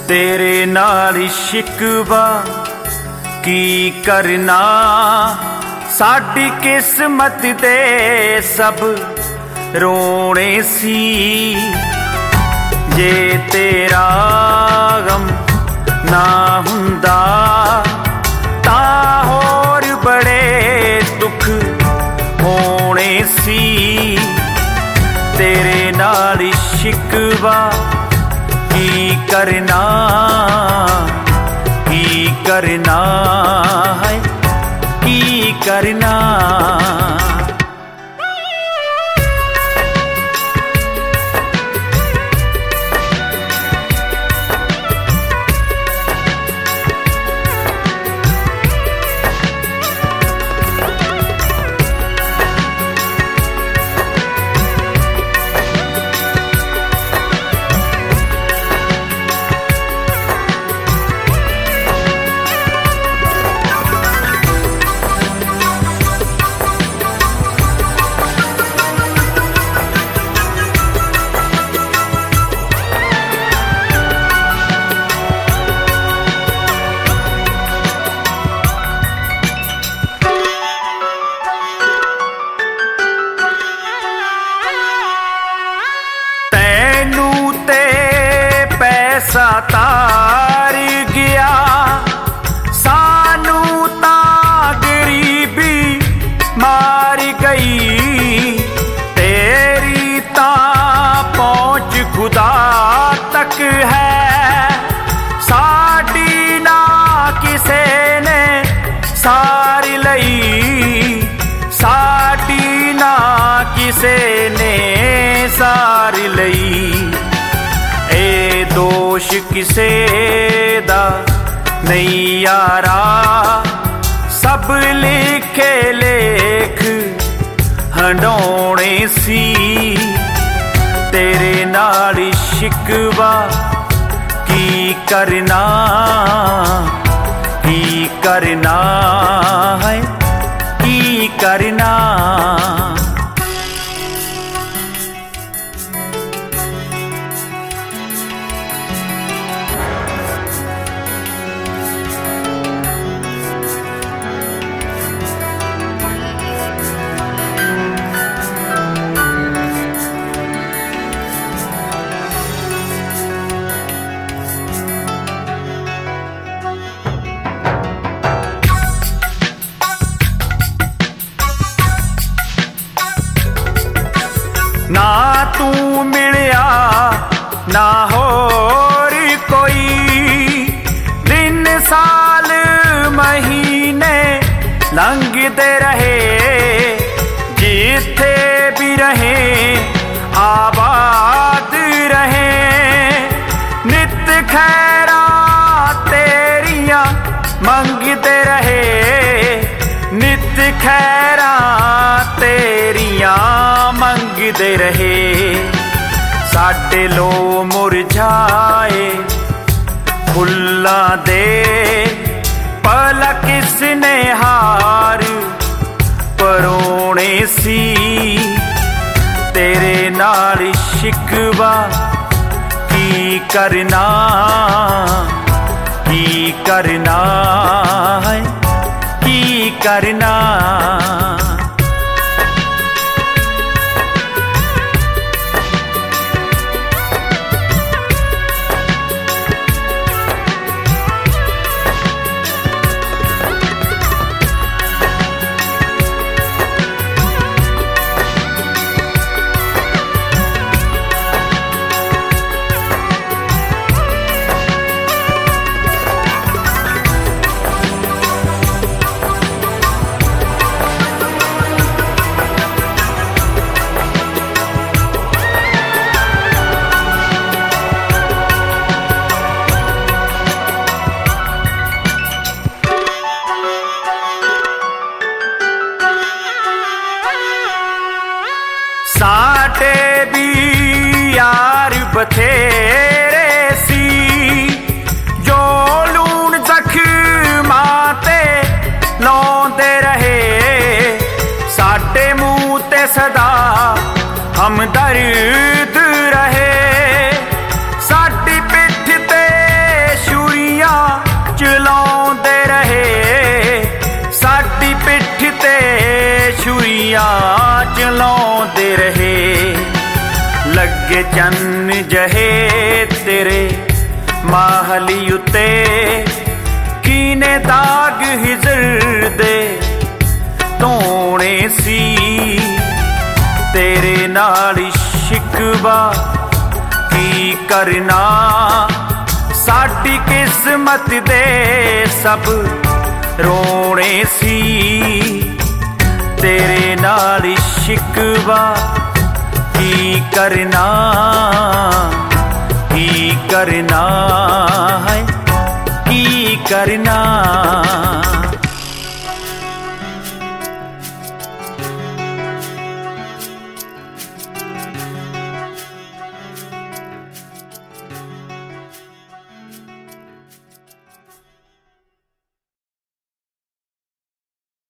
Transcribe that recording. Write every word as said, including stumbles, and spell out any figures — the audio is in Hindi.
तेरे नाल शिकवा की करना, साडी किस्मत दे सब रोने सी। जे तेरा गम ना हुंदा तां होर बड़े दुख होने सी। तेरे नाल शिकवा की करना, की करना है, की करना। पैसा तार गया सानू तां गरीबी मार गई। तेरी तां पहुंच खुदा तक है, साडी ना किसे ने सार लई। साडी ना किसे ने सार लई। दोष किसे दा नहीं यारा, सब लिखे लेख हंडोने सी। तेरे नाल शिकवा की करना, की करना है, की करना। ना तू मिलिया ना होर कोई, दिन साल महीने लंघते रहे। जिथे भी रहे आबाद रहे, नित खैरा तेरिया मंगते रहे। नित खैरा तेरिया मंगते रहे। साडे लो मुरझाए फुल्लां दे भला किसने हार परोने सी। तेरे नाल शिकवा की करना, की करना है, की करना। महली उत्ते कीने दाग हिजर दे धोने सी तेरे नाल शिकवा की करना साडी किस्मत दे सब रोने सी तेरे नाल शिकवा की करना की करना है की करना।